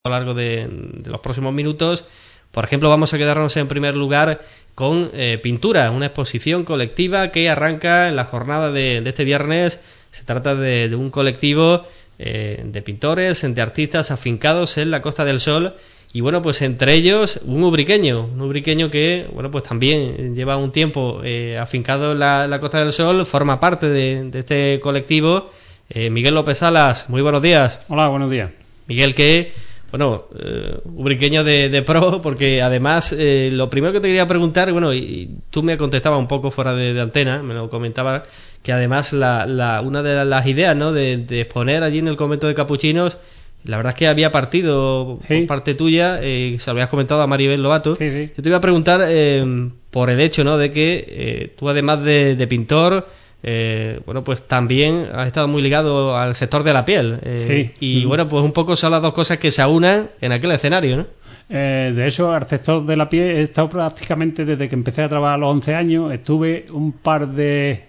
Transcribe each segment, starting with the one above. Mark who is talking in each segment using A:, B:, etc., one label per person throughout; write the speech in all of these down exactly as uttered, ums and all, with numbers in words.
A: a lo largo de, de los próximos minutos. Por ejemplo, vamos a quedarnos en primer lugar con eh, Pintura, una exposición colectiva que arranca en la jornada de, de este viernes. Se trata de, de un colectivo eh, de pintores, de artistas afincados en la Costa del Sol. Y bueno, pues entre ellos un ubriqueño, un ubriqueño que, bueno, pues también lleva un tiempo eh, afincado en la, la Costa del Sol, forma parte de, de este colectivo. Eh, Miguel López Salas, muy buenos días.
B: Hola, buenos días.
A: Miguel, que, bueno, eh, ubriqueño de, de pro, porque además eh, lo primero que te quería preguntar, bueno, y, y tú me contestabas un poco fuera de, de antena, me lo comentabas, que además la, la, una de las ideas, ¿no?, de, de exponer allí en el convento de capuchinos, la verdad es que había partido sí. por parte tuya, eh, se lo habías comentado a Maribel Lobato.
B: Sí, sí.
A: Yo te iba a preguntar eh, por el hecho, ¿no?, de que eh, tú además de, de pintor, eh, bueno, pues también has estado muy ligado al sector de la piel. Eh,
B: sí.
A: Y mm. bueno, pues un poco son las dos cosas que se aunan en aquel escenario, ¿no?
B: Eh, de hecho, al sector de la piel he estado prácticamente desde que empecé a trabajar a los once años. Estuve un par de...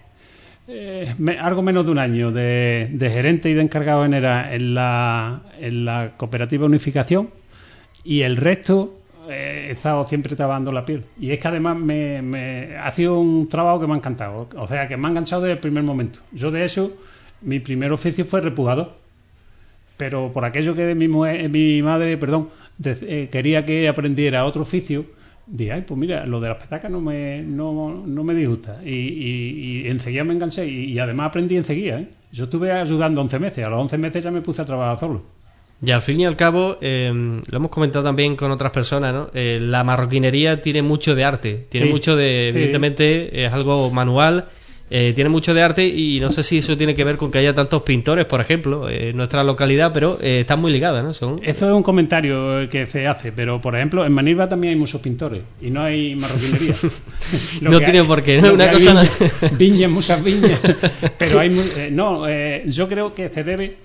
B: Eh, me, algo menos de un año de, de gerente y de encargado general en la, en la cooperativa Unificación, y el resto eh, he estado siempre trabajando la piel. Y es que además me, me ha sido un trabajo que me ha encantado, o sea, que me ha enganchado desde el primer momento. Yo, de hecho, mi primer oficio fue repugador, pero por aquello que mi, mujer, mi madre perdón de, eh, quería que aprendiera otro oficio, dije, ay, pues mira, lo de las petacas no me, no, no me disgusta. Y, y, y enseguida me enganché. Y, y además aprendí enseguida, ¿eh? Yo estuve ayudando once meses. A los once meses ya me puse a trabajar solo.
A: Y al fin y al cabo, eh, lo hemos comentado también con otras personas, ¿no? Eh, la marroquinería tiene mucho de arte. Tiene sí, mucho de... Sí. Evidentemente, es algo manual. Eh, tiene mucho de arte, y no sé si eso tiene que ver con que haya tantos pintores, por ejemplo, eh, en nuestra localidad, pero eh, están muy ligadas, ¿no? Son...
B: Esto es un comentario que se hace, pero por ejemplo en Manilva también hay muchos pintores y no hay marroquinería.
A: No tiene
B: hay,
A: por qué, ¿no? Una cosa
B: viñas, no... viñas, muchas viñas, pero hay eh, no, eh, yo creo que se debe,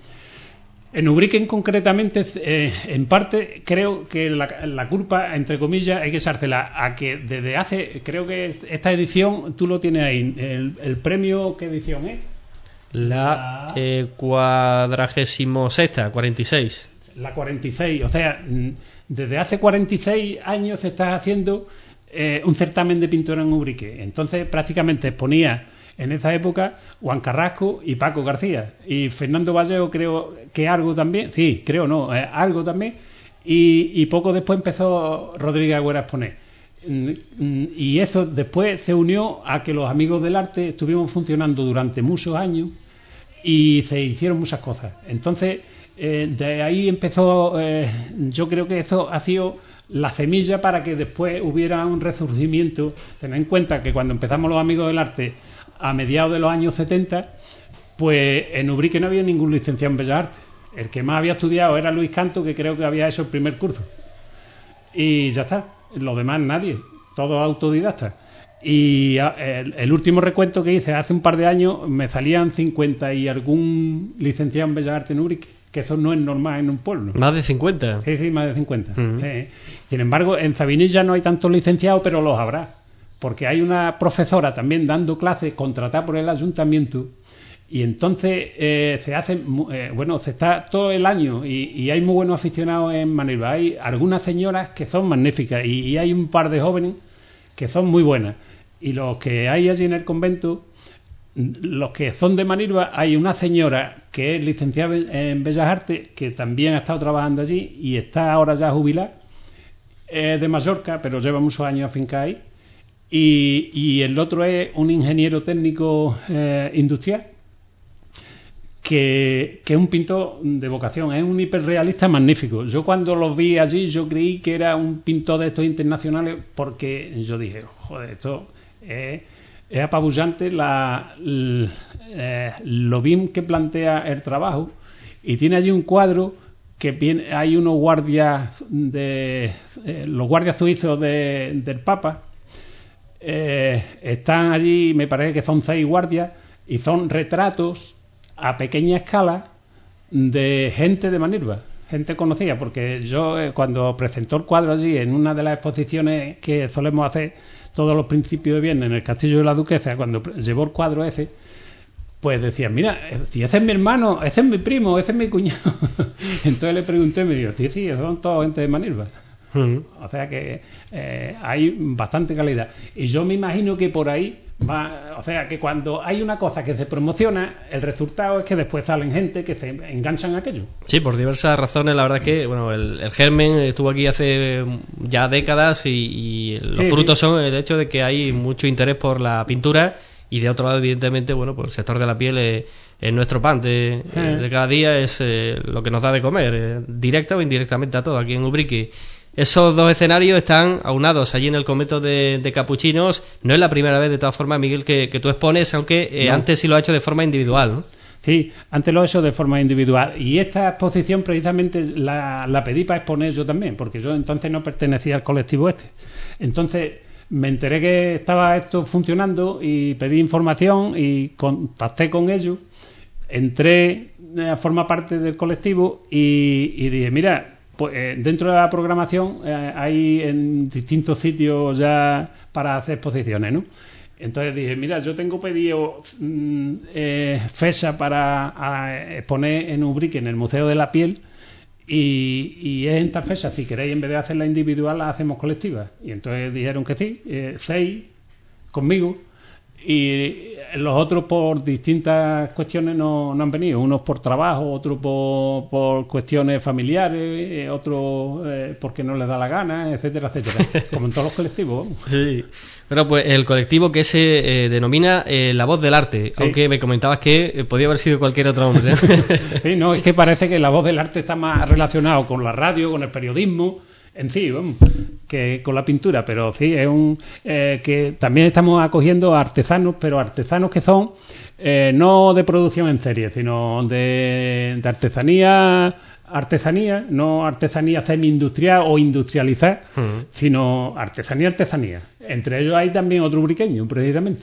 B: en Ubrique concretamente, eh, en parte creo que la, la culpa, entre comillas, hay que echársela a que desde hace, creo que esta edición, tú lo tienes ahí, el, el premio, ¿qué edición es?
A: La eh, cuadragésimo sexta, cuarenta y seis.
B: La cuarenta y seis, o sea, desde hace cuarenta y seis años se está haciendo eh, un certamen de pintura en Ubrique. Entonces prácticamente exponía en esa época Juan Carrasco y Paco García, y Fernando Vallejo creo que algo también, sí, creo no, eh, algo también, y, y poco después empezó Rodríguez Agüera a exponer. Y eso después se unió a que los amigos del arte estuvimos funcionando durante muchos años y se hicieron muchas cosas. Entonces, eh, de ahí empezó, eh, yo creo que eso ha sido la semilla para que después hubiera un resurgimiento. Tened en cuenta que cuando empezamos los amigos del arte a mediados de los años setenta, pues en Ubrique no había ningún licenciado en Bellas Artes. El que más había estudiado era Luis Canto, que creo que había hecho el primer curso. Y ya está. Los demás nadie. Todos autodidactas. Y el, el último recuento que hice hace un par de años me salían cincuenta y algún licenciado en Bellas Artes en Ubrique, que eso no es normal en un pueblo.
A: ¿Más de cincuenta?
B: Sí, sí, más de cincuenta. Uh-huh. Eh, sin embargo, en Zabinilla no hay tantos licenciados, pero los habrá. Porque hay una profesora también dando clases contratada por el ayuntamiento, y entonces eh, se hace, eh, bueno, se está todo el año y, y hay muy buenos aficionados en Manilva. Hay algunas señoras que son magníficas y, y hay un par de jóvenes que son muy buenas. Y los que hay allí en el convento, los que son de Manilva, hay una señora que es licenciada en Bellas Artes, que también ha estado trabajando allí y está ahora ya jubilada, es de Mallorca, pero lleva muchos años afincada ahí. Y, y el otro es un ingeniero técnico eh, industrial que, que es un pintor de vocación, es un hiperrealista magnífico. Yo cuando los vi allí yo creí que era un pintor de estos internacionales, porque yo dije, joder, esto es, es apabullante la, la, eh, lo bien que plantea el trabajo. Y tiene allí un cuadro que viene, hay unos guardias de eh, los guardias suizos de, del Papa. Eh, están allí, me parece que son seis guardias, y son retratos a pequeña escala de gente de Manilva, gente conocida, porque yo eh, cuando presentó el cuadro allí en una de las exposiciones que solemos hacer todos los principios de viernes en el Castillo de la Duquesa, cuando llevó el cuadro ese, pues decían, mira, si ese es mi hermano, ese es mi primo, ese es mi cuñado. Entonces le pregunté y me dijo, sí, sí, son toda gente de Manilva. Uh-huh. O sea que eh, hay bastante calidad. Y yo me imagino que por ahí va, o sea que cuando hay una cosa que se promociona, el resultado es que después salen gente que se enganchan a aquello.
A: Sí, por diversas razones. La verdad es que bueno, el, el germen estuvo aquí hace ya décadas y, y los sí, frutos sí. son el hecho de que hay mucho interés por la pintura y de otro lado, evidentemente, bueno, pues el sector de la piel es, es nuestro pan de, sí. de cada día, es eh, lo que nos da de comer, eh, directa o indirectamente a todo aquí en Ubrique. Esos dos escenarios están aunados allí en el convento de, de capuchinos. No es la primera vez, de todas formas, Miguel, que, que tú expones, aunque eh, no. antes sí lo has hecho de forma individual, ¿no?
B: Sí, antes lo he hecho de forma individual. Y esta exposición precisamente la, la pedí para exponer yo también, porque yo entonces no pertenecía al colectivo este. Entonces me enteré que estaba esto funcionando y pedí información y contacté con ellos. Entré a formar parte del colectivo y, y dije, mira... Pues eh, dentro de la programación eh, hay en distintos sitios ya para hacer exposiciones, ¿no? Entonces dije, mira, yo tengo pedido mm, eh, fecha para a, exponer en Ubrique, en el Museo de la Piel, y, y es en tal fecha, si queréis, en vez de hacerla individual, la hacemos colectiva. Y entonces dijeron que sí, eh, seis conmigo, y los otros por distintas cuestiones no, no han venido, unos por trabajo, otros por, por cuestiones familiares, otros eh, porque no les da la gana, etcétera, etcétera, como en todos los colectivos.
A: Sí, bueno, pues el colectivo que se eh, denomina eh, La Voz del Arte, sí. aunque me comentabas que eh, podía haber sido cualquier otro hombre.
B: Sí, no, es que parece que La Voz del Arte está más relacionado con la radio, con el periodismo, en sí, vamos, que con la pintura, pero sí, es un eh, que también estamos acogiendo a artesanos, pero artesanos que son eh, no de producción en serie, sino de, de artesanía, artesanía, no artesanía semi-industrial o industrializada, uh-huh. sino artesanía, artesanía. Entre ellos hay también otro ubriqueño, precisamente,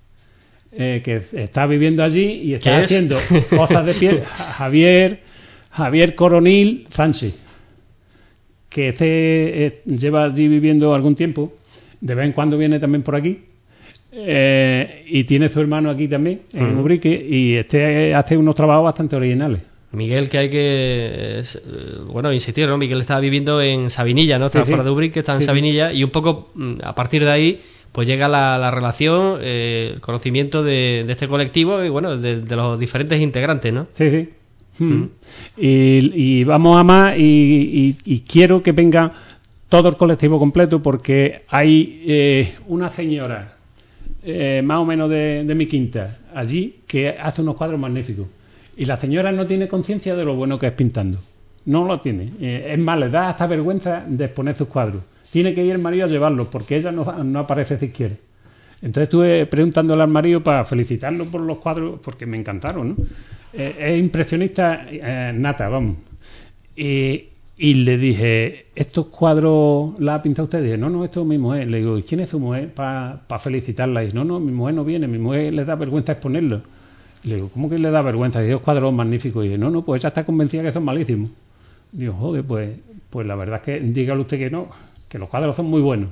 B: eh, que está viviendo allí y está haciendo cosas de piel, Javier, Javier Coronil Sánchez, que este eh, lleva allí viviendo algún tiempo, de vez en cuando viene también por aquí, eh, y tiene su hermano aquí también, en uh-huh. Ubrique, y este hace unos trabajos bastante originales.
A: Miguel, que hay que, eh, bueno, insistir, ¿no? Miguel está viviendo en Sabinilla, ¿no? Está sí, fuera sí. de Ubrique, está en sí, Sabinilla, sí. y un poco a partir de ahí pues llega la, la relación, eh, el conocimiento de, de este colectivo y, bueno, de, de los diferentes integrantes, ¿no?
B: Sí, sí. Hmm. Y, y vamos a más y, y, y quiero que venga todo el colectivo completo porque hay eh, una señora eh, más o menos de, de mi quinta allí que hace unos cuadros magníficos y la señora no tiene conciencia de lo bueno que es pintando, no lo tiene, eh, es más, le da hasta vergüenza de exponer sus cuadros, tiene que ir el marido a llevarlos porque ella no, no aparece si quiere. Entonces estuve preguntándole al marido para felicitarlo por los cuadros porque me encantaron, ¿no? Eh, es impresionista eh, nata, vamos. Y, y le dije, ¿estos cuadros la ha pintado usted? Y dije, no, no, esto es mi mujer. Le digo, ¿y quién es su mujer para pa felicitarla? Y dice, no, no, mi mujer no viene, mi mujer le da vergüenza exponerlo. Y le digo, ¿cómo que le da vergüenza? Y dos cuadros magníficos. Y dice, no, no, pues ella está convencida que son malísimos. Y digo, joder, pues, pues la verdad es que dígale usted que no, que los cuadros son muy buenos.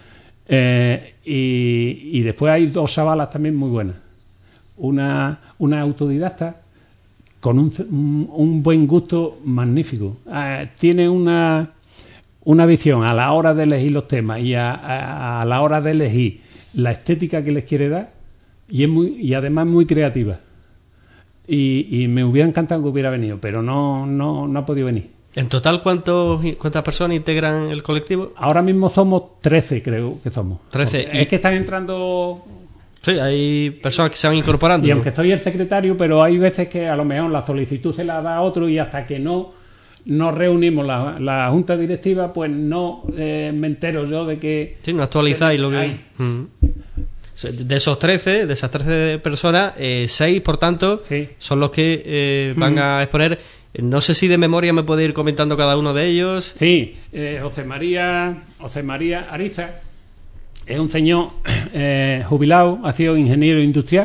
B: Eh, y, y después hay dos chavalas también muy buenas. Una, una autodidacta con un, un, un buen gusto magnífico. Eh, tiene una, una visión a la hora de elegir los temas y a, a, a la hora de elegir la estética que les quiere dar y, es muy, y además muy creativa. Y, y me hubiera encantado que hubiera venido, pero no, no, no ha podido venir.
A: ¿En total cuántos, cuántas personas integran el colectivo?
B: Ahora mismo somos trece, creo que somos.
A: trece.
B: Es que están entrando...
A: Sí, hay personas que se van incorporando.
B: Y aunque soy el secretario, pero hay veces que a lo mejor la solicitud se la da a otro y hasta que no nos reunimos la, la junta directiva, pues no eh, me entero yo de que...
A: Sí, no actualizáis lo que hay. Mm. De esos trece, de esas trece personas, eh, seis, por tanto, sí. son los que eh, van mm. a exponer... No sé si de memoria me puede ir comentando cada uno de ellos.
B: Sí, eh, José María José María Ariza es un señor eh, jubilado, ha sido ingeniero industrial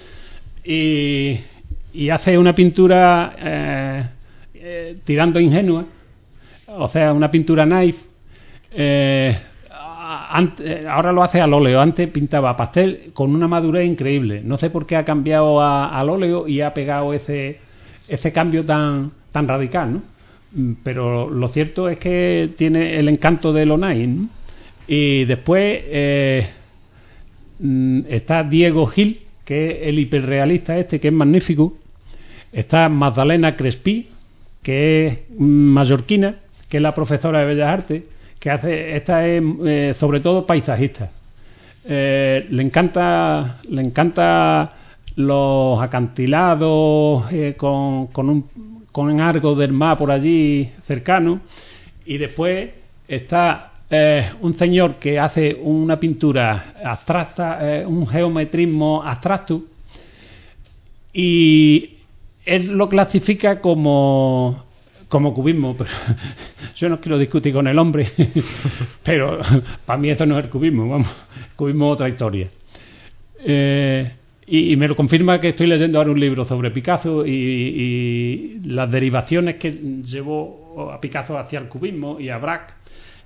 B: y, y hace una pintura eh, eh, tirando ingenua, o sea, una pintura naif, eh, antes, ahora lo hace al óleo, antes pintaba a pastel con una madurez increíble. No sé por qué ha cambiado a, al óleo y ha pegado ese, ese cambio tan, tan radical, ¿no? Pero lo cierto es que tiene el encanto del O'Neill, ¿no? Y después eh, está Diego Gil, que es el hiperrealista este, que es magnífico. Está Magdalena Crespí, que es mallorquina, que es la profesora de Bellas Artes, que hace, esta es eh, sobre todo paisajista. Eh, le encanta, le encanta los acantilados eh, con, con un con algo del mar por allí cercano. Y después está eh, un señor que hace una pintura abstracta, eh, un geometrismo abstracto, y él lo clasifica como como cubismo, pero yo no quiero discutir con el hombre, pero para mí eso no es el cubismo, vamos, el cubismo es otra historia. Eh, y, y me lo confirma que estoy leyendo ahora un libro sobre Picasso y, y las derivaciones que llevó a Picasso hacia el cubismo y a Braque,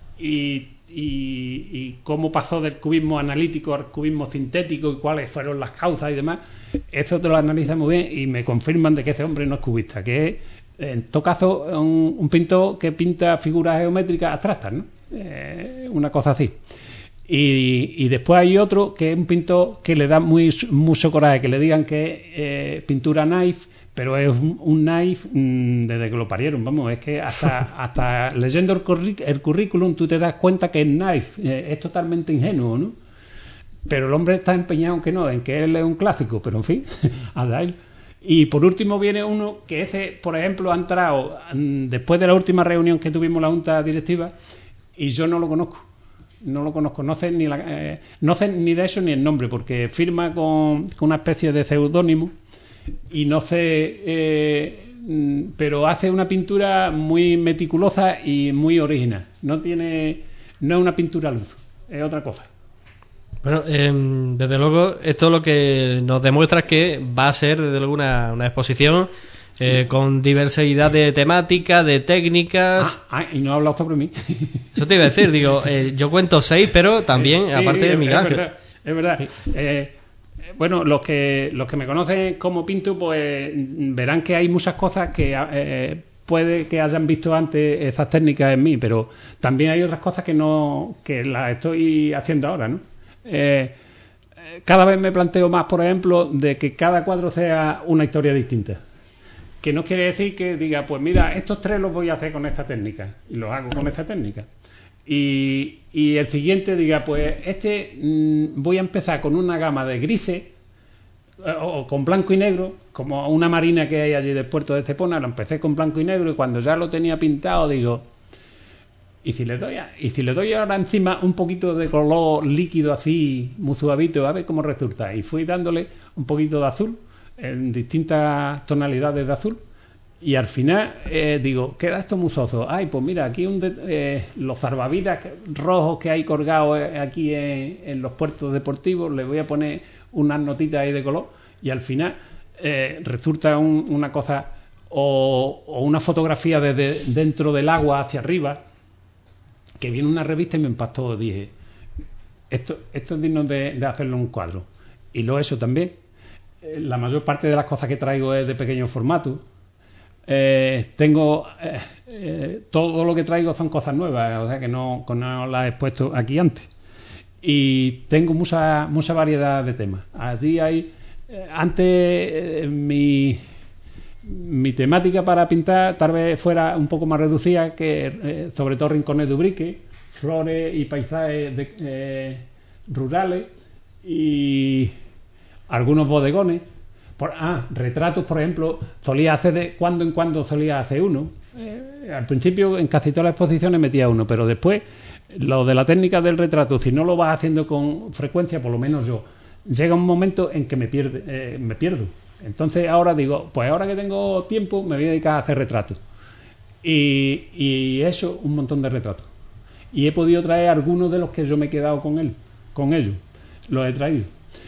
B: y, y, y cómo pasó del cubismo analítico al cubismo sintético y cuáles fueron las causas y demás. Eso te lo analiza muy bien y me confirman de que ese hombre no es cubista, que es en todo caso un, un pintor que pinta figuras geométricas abstractas, ¿no? Eh, una cosa así. Y, y después hay otro que es un pintor que le da muy mucho coraje que le digan que es eh, pintura naif, pero es un, un naif mmm, desde que lo parieron, vamos, es que hasta hasta leyendo el, curric el currículum tú te das cuenta que es naif, eh, es totalmente ingenuo, ¿no? Pero el hombre está empeñado en que no, en que él es un clásico, pero en fin, a él. Y por último viene uno que ese, por ejemplo, ha entrado después de la última reunión que tuvimos la junta directiva y yo no lo conozco. No lo conozco, no sé ni, la, eh, no sé ni de eso ni el nombre, porque firma con, con una especie de seudónimo y no sé, eh, pero hace una pintura muy meticulosa y muy original. No tiene, no es una pintura al uso, es otra cosa.
A: Bueno, eh, desde luego esto lo que nos demuestra es que va a ser desde luego una, una exposición eh, con diversidad de temáticas, de técnicas.
B: Ah, ah, y no ha hablado sobre mí.
A: Eso te iba a decir, digo, eh, yo cuento seis, pero también, sí, aparte sí, de Miguel Ángel.
B: Es verdad, es verdad. Sí. Eh, bueno, los que los que me conocen como pinto, pues verán que hay muchas cosas que eh, puede que hayan visto antes esas técnicas en mí, pero también hay otras cosas que no, que las estoy haciendo ahora, ¿no? Eh, cada vez me planteo más, por ejemplo, de que cada cuadro sea una historia distinta. Que no quiere decir que diga, pues mira, estos tres los voy a hacer con esta técnica y los hago con esta técnica. Y, y el siguiente diga, pues este mmm, voy a empezar con una gama de grises o, o con blanco y negro, como una marina que hay allí del puerto de Estepona. Lo empecé con blanco y negro y cuando ya lo tenía pintado digo, y si le doy a, y si le doy ahora encima un poquito de color líquido así muy suavito, a ver cómo resulta. Y fui dándole un poquito de azul en distintas tonalidades de azul y al final eh, digo, queda esto muy soso. Ay, pues mira, aquí un de, eh, los salvavidas rojos que hay colgados aquí en, en los puertos deportivos, le voy a poner unas notitas ahí de color y al final eh, resulta un, una cosa o, o una fotografía desde dentro del agua hacia arriba, que viene una revista y me impactó. Dije, esto, esto es digno de, de hacerlo en un cuadro. Y lo he hecho también. Eh, la mayor parte de las cosas que traigo es de pequeño formato. Eh, tengo eh, eh, todo lo que traigo son cosas nuevas, o sea que no, no las he puesto aquí antes. Y tengo mucha, mucha variedad de temas. Allí hay... Eh, antes eh, mi... Mi temática para pintar tal vez fuera un poco más reducida, que eh, sobre todo rincones de Ubrique, flores y paisajes de, eh, rurales y algunos bodegones. Por, ah, retratos, por ejemplo, solía hacer de cuando en cuando solía hacer uno. Eh, al principio en casi todas las exposiciones metía uno, pero después lo de la técnica del retrato, si no lo vas haciendo con frecuencia, por lo menos yo, llega un momento en que me, pierde, eh, me pierdo. Entonces ahora digo, pues ahora que tengo tiempo me voy a dedicar a hacer retratos. Y, y he hecho un montón de retratos. Y he podido traer algunos de los que yo me he quedado con él, con ellos. Los he traído.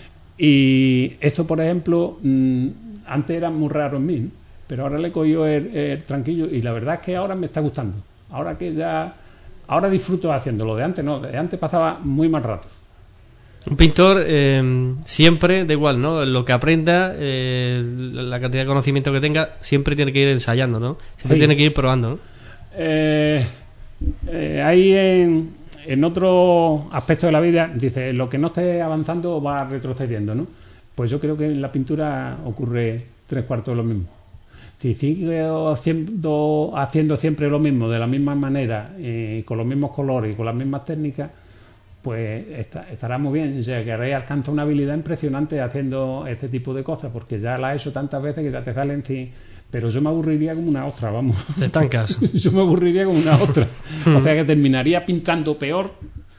B: Y esto, por ejemplo, mmm, antes era muy raro en mí, ¿no? Pero ahora le he cogido el, el tranquillo y la verdad es que ahora me está gustando. Ahora que ya ahora disfruto haciéndolo. De antes no, de antes pasaba muy mal rato.
A: Un pintor eh, siempre, da igual, ¿no? Lo que aprenda, eh, la cantidad de conocimiento que tenga, siempre tiene que ir ensayando, ¿no? Siempre sí. tiene que ir probando, ¿no?
B: Eh, eh, ahí en, en otro aspecto de la vida, dice, lo que no esté avanzando va retrocediendo, ¿no? Pues yo creo que en la pintura ocurre tres cuartos de lo mismo. Si sigo haciendo, haciendo siempre lo mismo, de la misma manera, eh, con los mismos colores y con las mismas técnicas, pues está, estará muy bien. O sea, que Rey alcanza una habilidad impresionante haciendo este tipo de cosas, porque ya la he hecho tantas veces que ya te salen. Sí, pero yo me aburriría como una ostra, vamos.
A: Te estancas.
B: Yo me aburriría como una ostra. O sea, que terminaría pintando peor,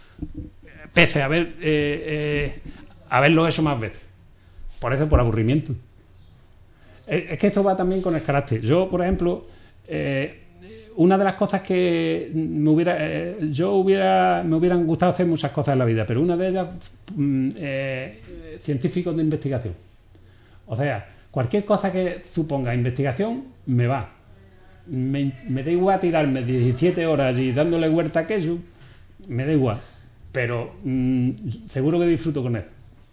B: pese a haber, eh, eh, haberlo hecho más veces. Por eso, por aburrimiento. Es, es que esto va también con el carácter. Yo, por ejemplo, eh, una de las cosas que me hubiera, eh, yo hubiera, me hubieran gustado hacer muchas cosas en la vida, pero una de ellas, mm, eh, científicos de investigación. O sea, cualquier cosa que suponga investigación, me va. Me, me da igual tirarme diecisiete horas allí dándole huerta a queso, me da igual. Pero mm, seguro que disfruto con él.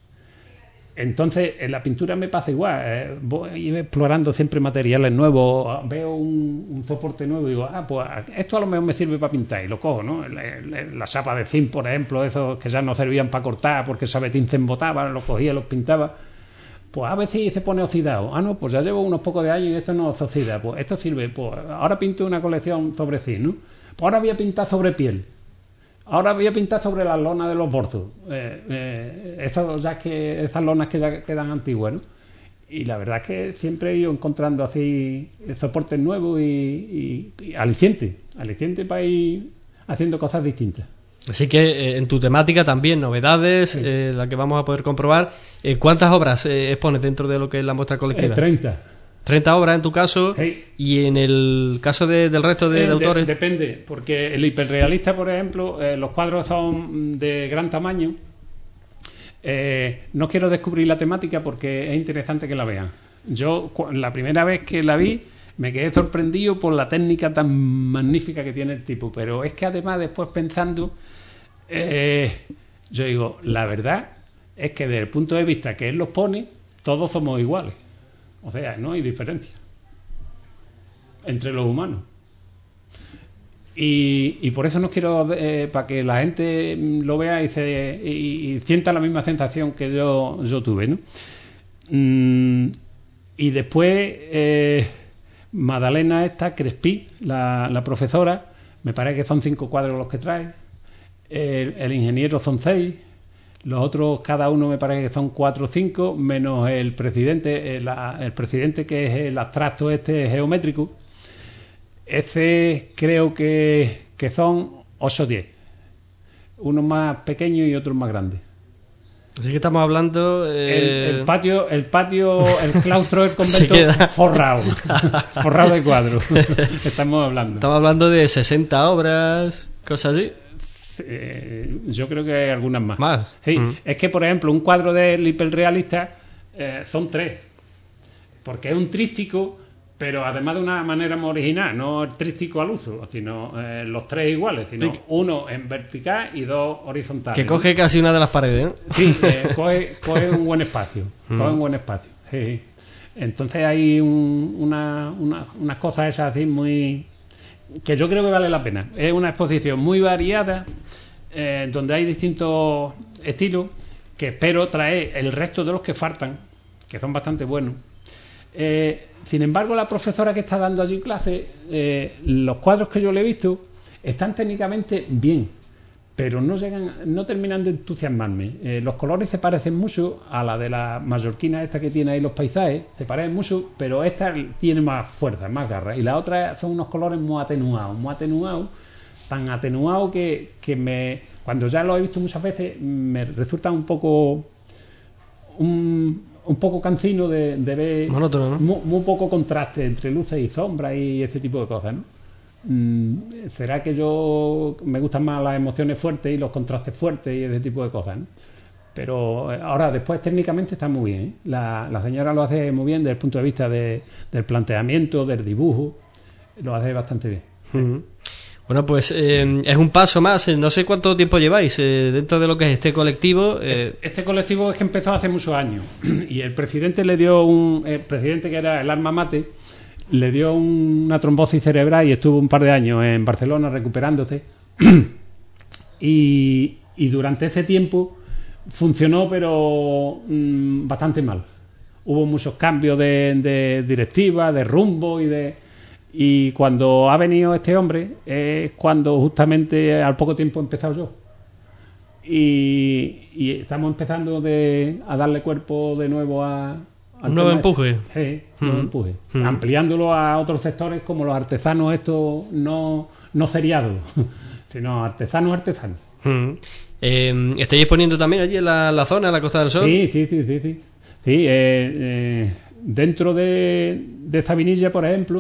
B: Entonces, en la pintura me pasa igual. Eh, voy explorando siempre materiales nuevos, veo un, un soporte nuevo y digo, ah, pues esto a lo mejor me sirve para pintar, y lo cojo, ¿no? La, la, la chapa de zinc, por ejemplo, esos que ya no servían para cortar porque el sabetín se embotaba, los cogía, los pintaba. Pues a veces se pone oxidado. Ah, no, pues ya llevo unos pocos de años y esto no se oxida. Pues esto sirve. Pues ahora pinto una colección sobre zinc, ¿no? Pues ahora voy a pintar sobre piel. Ahora voy a pintar sobre las lonas de los borzos. Eh, eh, esas, ya que, esas lonas que ya quedan antiguas, ¿no? Y la verdad es que siempre he ido encontrando así soportes nuevos y, y, y alicientes. Alicientes para ir haciendo cosas distintas.
A: Así que eh, en tu temática también novedades, sí. eh, la que vamos a poder comprobar. Eh, ¿Cuántas obras eh, expones dentro de lo que es la muestra colectiva?
B: Eh, treinta.
A: treinta obras en tu caso, sí. Y en el caso de, del resto de, eh, de autores.
B: De, depende, porque el hiperrealista, por ejemplo, eh, los cuadros son de gran tamaño. Eh, no quiero descubrir la temática porque es interesante que la vean. Yo, la primera vez que la vi, me quedé sorprendido por la técnica tan magnífica que tiene el tipo. Pero es que además, después pensando, eh, yo digo, la verdad es que desde el punto de vista que él los pone, todos somos iguales. O sea, no hay diferencia entre los humanos. Y, y por eso no quiero, eh, para que la gente lo vea y, se, y, y sienta la misma sensación que yo, yo tuve, ¿no? Mm, y después, eh, Madalena esta, Crespí, la, la profesora, me parece que son cinco cuadros los que trae. El, el ingeniero son seis. Los otros, cada uno me parece que son cuatro o cinco, menos el presidente, el, el presidente que es el abstracto este geométrico. Ese creo que, que son ocho o diez. Unos más pequeños y otros más grandes.
A: Así que estamos hablando... Eh...
B: El, el patio, el patio, el claustro del convento forrado. Forrado de cuadros. Estamos hablando.
A: Estamos hablando de sesenta obras, cosas así.
B: Eh, yo creo que hay algunas más.
A: ¿Más?
B: Sí,
A: Mm.
B: es que, por ejemplo, un cuadro del hiperrealista eh, son tres. Porque es un tríptico, pero además de una manera muy original, no el tríptico al uso, sino eh, los tres iguales, sino sí. Uno en vertical y dos horizontales.
A: Que coge casi una de las paredes, ¿no?
B: Sí, eh, coge, coge un buen espacio. Mm. Coge un buen espacio. Sí. Entonces hay un, una, una, unas cosas esas así muy... que yo creo que vale la pena. Es una exposición muy variada, eh, donde hay distintos estilos, que espero traer el resto de los que faltan, que son bastante buenos. Eh, sin embargo, la profesora que está dando allí clase, eh, los cuadros que yo le he visto están técnicamente bien, pero no llegan, no terminan de entusiasmarme. Eh, los colores se parecen mucho a la de la mallorquina esta que tiene ahí los paisajes, se parecen mucho, pero esta tiene más fuerza, más garra, y la otra son unos colores muy atenuados, muy atenuados, tan atenuados que, que me, cuando ya lo he visto muchas veces, me resulta un poco un, un poco cansino de, de ver
A: monótono, ¿no?
B: muy, muy poco contraste entre luces y sombras y ese tipo de cosas, ¿no? ¿Será que yo me gustan más las emociones fuertes y los contrastes fuertes y ese tipo de cosas, ¿no? Pero ahora, después técnicamente está muy bien, ¿eh? La, la señora lo hace muy bien desde el punto de vista de, del planteamiento, del dibujo, lo hace bastante bien.
A: Uh-huh. Bueno, pues eh, es un paso más. No sé cuánto tiempo lleváis eh, dentro de lo que es este colectivo. Eh...
B: Este colectivo es que empezó hace muchos años y el presidente le dio un... El presidente, que era el alma mate, le dio un, una trombosis cerebral y estuvo un par de años en Barcelona recuperándose. y, y durante ese tiempo funcionó, pero mmm, bastante mal. Hubo muchos cambios de, de directiva, de rumbo y de... Y cuando ha venido este hombre es cuando justamente al poco tiempo he empezado yo. Y, y estamos empezando de, a darle cuerpo de nuevo a...
A: Un nuevo empuje.
B: Sí, un nuevo empuje. Mm. Ampliándolo a otros sectores como los artesanos estos no, no seriados, sino artesanos artesanos.
A: Mm. Eh, ¿Estáis exponiendo también allí en la, la zona, en la Costa del Sol?
B: Sí, sí, sí, sí. sí. sí eh, eh, dentro de, de Zabinilla, por ejemplo,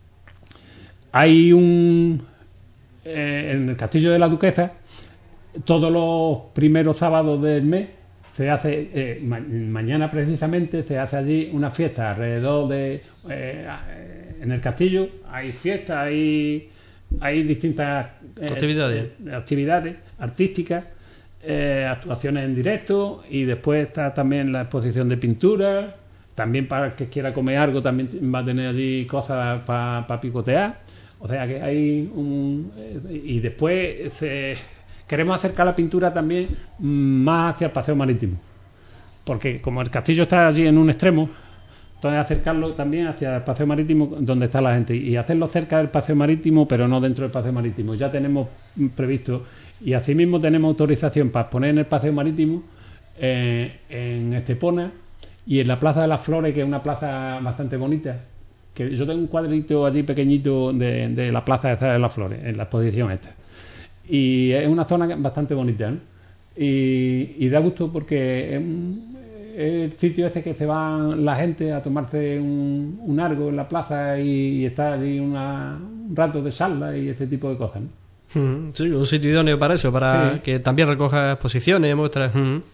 B: hay un... Eh, en el Castillo de la Duquesa, todos los primeros sábados del mes, se hace, eh, ma mañana precisamente, se hace allí una fiesta alrededor de... Eh, en el castillo hay fiestas, hay, hay distintas
A: eh, actividades.
B: Eh, actividades artísticas, eh, actuaciones en directo, y después está también la exposición de pintura. También para el que quiera comer algo también va a tener allí cosas para pa picotear. O sea que hay un... Eh, y después se... Queremos acercar la pintura también más hacia el paseo marítimo, porque como el castillo está allí en un extremo, entonces acercarlo también hacia el paseo marítimo donde está la gente, y hacerlo cerca del paseo marítimo, pero no dentro del paseo marítimo. Ya tenemos previsto, y asimismo tenemos autorización para exponer en el paseo marítimo, eh, en Estepona y en la Plaza de las Flores, que es una plaza bastante bonita, que yo tengo un cuadrito allí pequeñito de, de la Plaza de las Flores, en la exposición esta. Y es una zona bastante bonita, ¿no? Y, y da gusto porque es, un, es el sitio ese que se va la gente a tomarse un, un algo en la plaza y, y estar allí una, un rato de charla y ese tipo de cosas, ¿no?
A: Sí, un sitio idóneo para eso, para sí. Que también recoja exposiciones, muestras.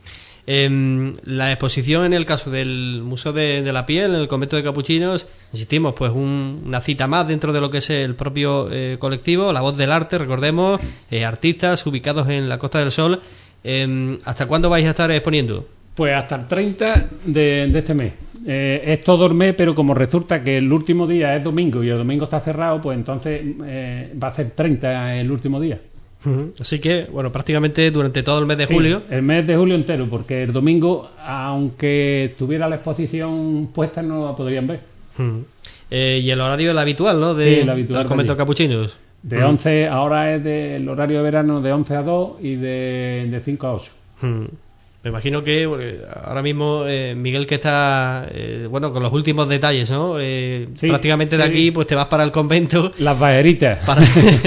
A: Eh, la exposición en el caso del Museo de, de la Piel, en el Convento de Capuchinos, insistimos, pues un, una cita más dentro de lo que es el propio eh, colectivo, La Voz del Arte, recordemos, eh, artistas ubicados en la Costa del Sol. Eh, ¿Hasta cuándo vais a estar exponiendo?
B: Pues hasta el treinta de, de este mes. Eh, es todo el mes, pero como resulta que el último día es domingo y el domingo está cerrado, pues entonces eh, va a ser treinta el último día.
A: Uh-huh. Así que, bueno, prácticamente durante todo el mes de julio.
B: Sí, el mes de julio entero, porque el domingo, aunque estuviera la exposición puesta, no la podrían ver.
A: Uh-huh. eh, y el horario es el habitual, ¿no? De,
B: sí, el habitual.
A: Del Convento de Capuchinos.
B: De uh-huh. once, ahora es del horario de verano de once a dos y de, de cinco a ocho.
A: Uh-huh. Me imagino que ahora mismo eh, Miguel, que está eh, bueno con los últimos detalles, ¿no? Eh, sí, prácticamente de aquí pues te vas para el convento.
B: Las bajeritas. Para...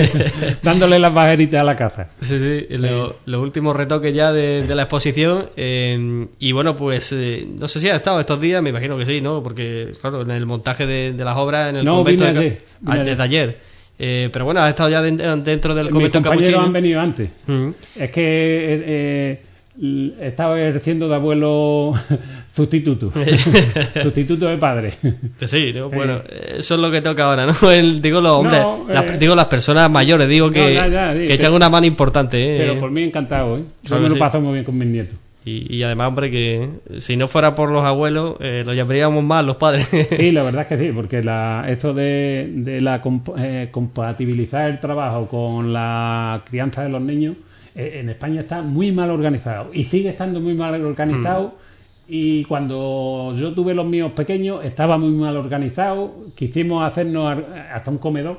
B: Dándole las bajeritas a la casa.
A: Sí, sí, sí. Lo, los últimos retoques ya de, de la exposición. Eh, y bueno, pues eh, no sé si ha estado estos días, me imagino que sí, ¿no? Porque claro, en el montaje de, de las obras en el
B: no,
A: convento
B: vine
A: de,
B: allí,
A: desde ayer. Eh, pero bueno, has estado ya de, dentro del
B: Mis
A: convento de Capuchinos.
B: Mis compañeros han venido antes.
A: Uh-huh.
B: Es que... Eh, eh, estaba ejerciendo de abuelo sustituto sustituto de padre.
A: Sí, ¿no? Bueno, eso es lo que toca ahora, ¿no? El, digo los hombres,
B: no, eh,
A: las, digo las personas mayores, digo que, no, ya, ya, sí, que echan una mano importante, ¿eh?
B: Pero por mí encantado, ¿eh? Yo me lo sí. paso muy bien con mis nietos.
A: Y, y además, hombre, que si no fuera por los abuelos, eh, lo llamaríamos más los padres.
B: Sí, la verdad es que sí, porque la, esto de, de la comp eh, compatibilizar el trabajo con la crianza de los niños, en España está muy mal organizado y sigue estando muy mal organizado. Mm. Y cuando yo tuve los míos pequeños estaba muy mal organizado. Quisimos hacernos hasta un comedor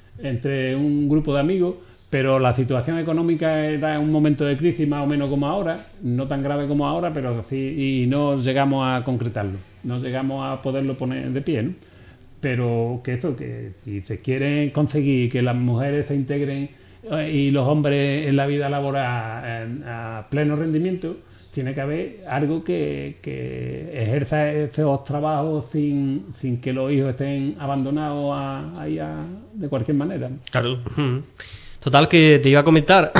B: entre un grupo de amigos, pero la situación económica era un momento de crisis más o menos como ahora, no tan grave como ahora, pero sí, y no llegamos a concretarlo, no llegamos a poderlo poner de pie, ¿no? Pero que eso, que si se quiere conseguir que las mujeres se integren y los hombres en la vida laboral a pleno rendimiento, tiene que haber algo que, que ejerza esos trabajos sin, sin que los hijos estén abandonados a, ahí a, de cualquier manera.
A: Claro. Total, que te iba a comentar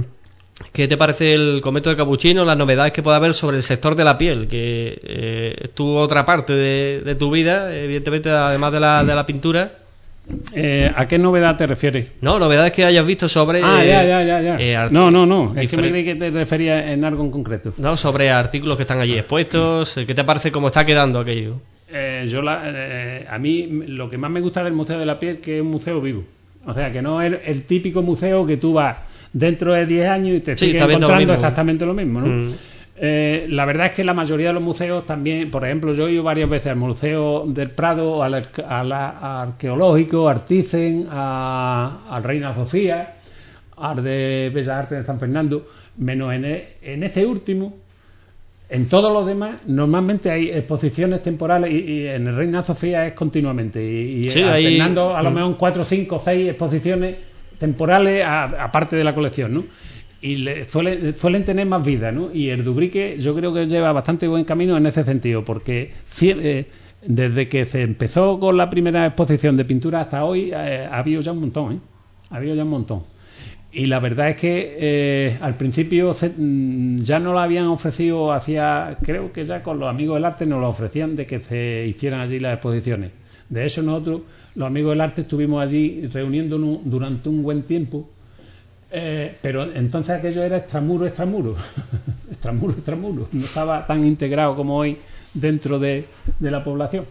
A: ¿qué te parece el convento de Capuchinos, las novedades que puede haber sobre el sector de la piel, que eh, es tu otra parte de, de tu vida, evidentemente, además de la, de la pintura?
B: Eh, ¿A qué novedad te refieres?
A: No, novedades que hayas visto sobre...
B: Ah,
A: eh,
B: ya, ya, ya. ya.
A: eh,
B: no, no, no. Es que me
A: diferen-
B: creí que te referías en algo en concreto.
A: No, sobre artículos que están allí expuestos. eh, ¿Qué te parece cómo está quedando aquello?
B: Eh, yo la, eh, a mí lo que más me gusta del Museo de la Piel es que es un museo vivo. O sea, que no es el, el típico museo que tú vas dentro de diez años y te
A: Sí,
B: sigues
A: está viendo lo
B: encontrando
A: mismo.
B: exactamente lo mismo, ¿no?
A: Mm.
B: Eh, la verdad es que la mayoría de los museos también, por ejemplo, yo he ido varias veces al Museo del Prado, al, arque- al a- arqueológico, al Thyssen, a- al Reina Sofía, al de Bellas Artes de San Fernando, menos en, e- en ese último. En todos los demás, normalmente hay exposiciones temporales y, y en el Reina Sofía es continuamente. Y, y
A: Sí, hay-
B: alternando a lo
A: Mm.
B: mejor cuatro, cinco, seis exposiciones temporales a- aparte de la colección, ¿no? Y le, suele- suelen tener más vida, ¿no? Y el Dubrique yo creo que lleva bastante buen camino en ese sentido, porque cie- eh, desde que se empezó con la primera exposición de pintura hasta hoy, eh, ha habido ya un montón, ¿eh? Ha habido ya un montón. Y la verdad es que eh, al principio se- mm, ya nos lo habían ofrecido, hacía, creo que ya con los amigos del arte nos lo ofrecían de que se hicieran allí las exposiciones. De eso nosotros, los amigos del arte, estuvimos allí reuniéndonos durante un buen tiempo, eh, pero entonces aquello era extramuro, extramuro, extramuro, extramuro, no estaba tan integrado como hoy dentro de, de la población.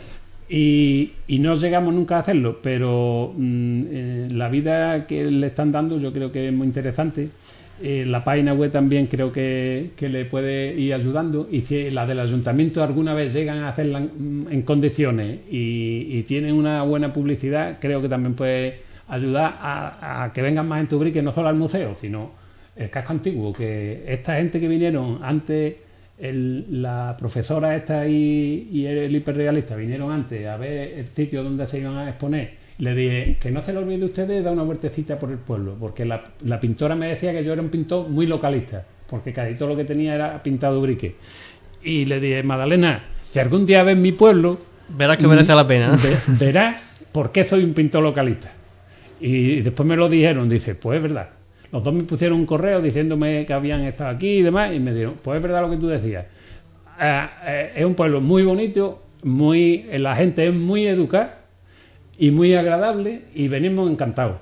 B: Y, y no llegamos nunca a hacerlo, pero mm, eh, la vida que le están dando yo creo que es muy interesante. Eh, la página web también creo que, que le puede ir ayudando, y si la del ayuntamiento alguna vez llegan a hacerla en, en condiciones y, y tienen una buena publicidad, creo que también puede ayudar a, a que vengan más en Ubrique, no solo al museo, sino el casco antiguo, que esta gente que vinieron antes, el, la profesora esta y, y el hiperrealista vinieron antes a ver el sitio donde se iban a exponer. Le dije que no se le olvide a ustedes dar una vueltecita por el pueblo, porque la, la pintora me decía que yo era un pintor muy localista, porque casi todo lo que tenía era pintado Ubrique. Y le dije, Magdalena, si algún día ves mi pueblo,
A: Verás que merece la pena.
B: ve- verás por qué soy un pintor localista. Y después me lo dijeron, dice, pues es verdad. Los dos me pusieron un correo diciéndome que habían estado aquí y demás, y me dijeron, pues es verdad lo que tú decías. Ah, eh, es un pueblo muy bonito, muy, la gente es muy educada y muy agradable, y venimos encantados.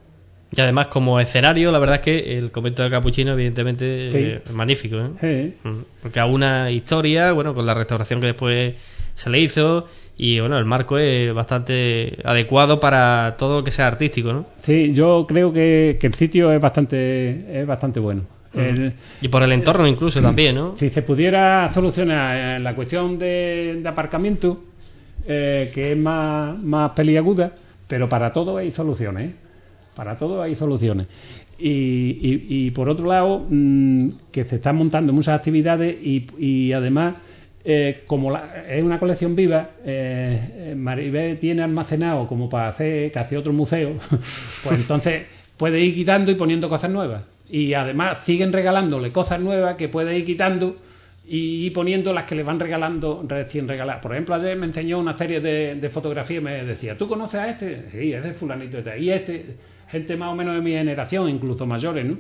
A: Y además, como escenario, la verdad es que el convento de Capuchino, evidentemente,
B: Sí.
A: eh, es magnífico, ¿eh?
B: Sí.
A: Mm, Porque a una historia, bueno, con la restauración que después se le hizo, y bueno, el marco es bastante adecuado para todo lo que sea artístico, ¿no?
B: Sí, yo creo que, que el sitio es bastante, es bastante bueno. El-
A: Y por el entorno incluso también, ¿no?
B: Si se pudiera solucionar eh, la cuestión de, de aparcamiento, eh, que es más, más peliaguda, pero para todo hay soluciones, ¿eh? Para todo hay soluciones. Y, y- y por otro lado, mm, que se están montando muchas actividades y, y además, eh, como la- es una colección viva, eh, eh, Maribel tiene almacenado como para hacer casi otro museo, pues entonces puede ir quitando y poniendo cosas nuevas. Y además siguen regalándole cosas nuevas que puede ir quitando y ir poniendo las que le van regalando recién regaladas. Por ejemplo, ayer me enseñó una serie de, de fotografías y me decía, ¿tú conoces a este? Sí, es de fulanito de tal. Y este, gente más o menos de mi generación, incluso mayores, ¿no?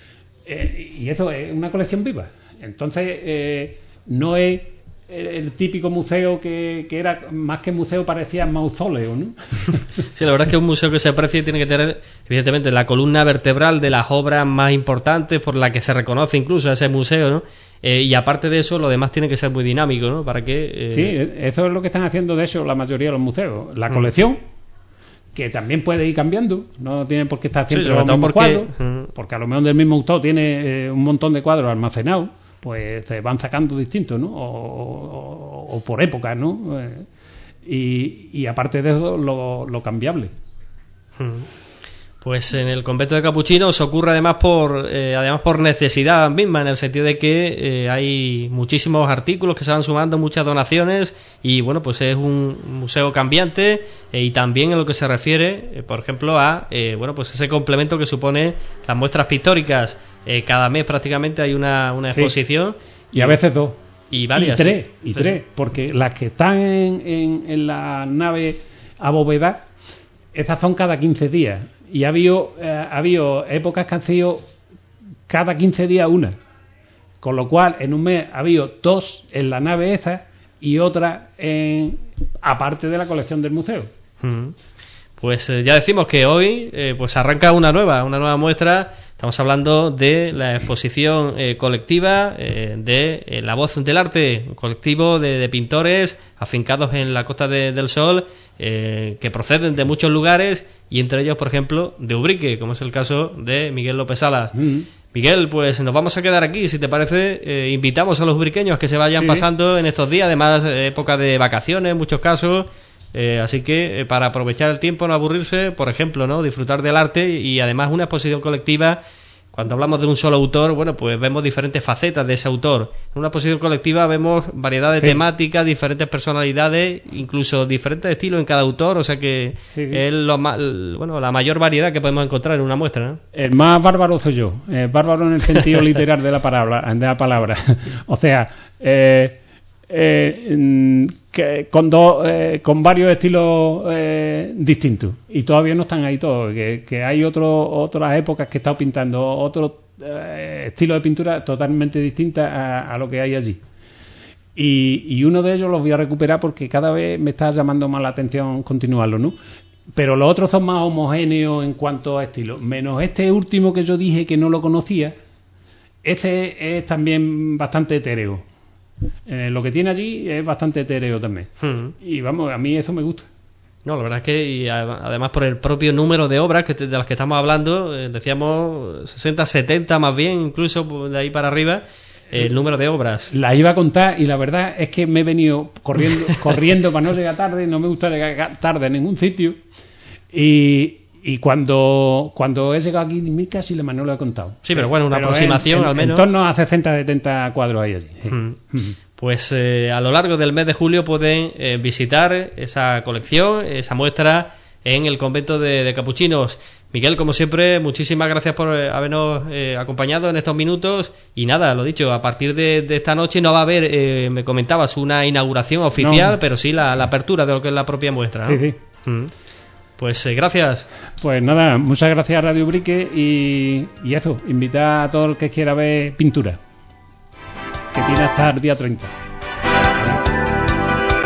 B: Eh, y eso es una colección viva. Entonces, eh, no es el, el típico museo que, que era, más que museo, parecía mausoleo, ¿no?
A: Sí, la verdad es que un museo que se aprecie tiene que tener, evidentemente, la columna vertebral de las obras más importantes por la que se reconoce incluso a ese museo, ¿no? Eh, y aparte de eso, lo demás tiene que ser muy dinámico, ¿no? Para que... eh,
B: Sí, eso es lo que están haciendo, de hecho, la mayoría de los museos. La colección, que también puede ir cambiando, no tiene por qué estar
A: Sí,
B: siempre
A: sobre
B: los
A: todo
B: mismos
A: porque-
B: cuadros,
A: Mm.
B: porque a lo mejor del mismo autor tiene eh, un montón de cuadros almacenados, pues se van sacando distintos, ¿no? O, o- o por épocas, ¿no? Eh, y, y aparte de eso, lo, lo cambiable.
A: Pues en el convento de Capuchinos ocurre además por eh, además por necesidad misma, en el sentido de que eh, hay muchísimos artículos que se van sumando, muchas donaciones, y bueno, pues es un museo cambiante, eh, y también en lo que se refiere, eh, por ejemplo, a eh, bueno, pues ese complemento que supone las muestras pictóricas. Eh, cada mes prácticamente hay una, una
B: Sí.
A: exposición
B: Y a veces dos.
A: y varias.
B: Y tres,
A: sí.
B: y
A: Sí,
B: tres,
A: sí.
B: porque las que están en, en, en la nave abovedada, esas son cada quince días. Y ha habido, eh, ha habido épocas que han sido cada quince días una. Con lo cual, en un mes ha habido dos en la nave esa y otra en, aparte de la colección del museo.
A: Mm. Pues eh, ya decimos que hoy eh, pues arranca una nueva, una nueva muestra. Estamos hablando de la exposición eh, colectiva eh, de eh, La Voz del Arte, un colectivo de, de pintores afincados en la Costa de, del Sol, eh, que proceden de muchos lugares, y entre ellos, por ejemplo, de Ubrique, como es el caso de Miguel López Salas. Mm. Miguel, pues nos vamos a quedar aquí, si te parece. Eh, invitamos a los ubriqueños que se vayan sí. pasando en estos días, además eh, época de vacaciones en muchos casos. Eh, así que eh, para aprovechar el tiempo, no aburrirse, por ejemplo, no disfrutar del arte y además una exposición colectiva. Cuando hablamos de un solo autor, bueno, pues vemos diferentes facetas de ese autor. En una exposición colectiva vemos variedad de sí. temáticas, diferentes personalidades, incluso diferentes estilos en cada autor, o sea que sí, sí. es lo más, bueno, la mayor variedad que podemos encontrar en una muestra, ¿no?
B: El más bárbaro soy yo, eh, bárbaro en el sentido literal de la palabra, de la palabra. O sea, eh, eh, que con dos, eh, con varios estilos eh, distintos, y todavía no están ahí todos, que, que hay otro, otras épocas que he estado pintando otros eh, estilos de pintura totalmente distintas a, a lo que hay allí, y, y uno de ellos los voy a recuperar porque cada vez me está llamando más la atención continuarlo, ¿no? Pero los otros son más homogéneos en cuanto a estilo, menos este último que yo dije que no lo conocía. Ese es también bastante etéreo. Eh, lo que tiene allí es bastante etéreo también. Hmm. Y vamos, a mí eso me gusta.
A: No, la verdad es que, y además por el propio número de obras que te, de las que estamos hablando, eh, decíamos sesenta, setenta más bien, incluso de ahí para arriba, eh, el número de obras.
B: La iba a contar y la verdad es que me he venido corriendo, corriendo para no llegar tarde, no me gusta llegar tarde en ningún sitio. Y... Y cuando, cuando he llegado aquí, casi le no lo he contado.
A: Sí, pero bueno, una pero aproximación
B: en, en,
A: al menos.
B: En torno a sesenta, setenta cuadros hay allí.
A: Mm. Pues eh, a lo largo del mes de julio pueden eh, visitar esa colección, esa muestra en el convento de, de Capuchinos. Miguel, como siempre, muchísimas gracias por eh, habernos eh, acompañado en estos minutos. Y nada, lo dicho, a partir de, de esta noche no va a haber, eh, me comentabas, una inauguración oficial, no. pero sí la, la apertura de lo que es la propia muestra, ¿no?
B: Sí, sí.
A: Mm. Pues eh, gracias.
B: Pues nada, muchas gracias a Radio Ubrique y, y eso, invitar a todo el que quiera ver pintura, que tiene hasta el día treinta.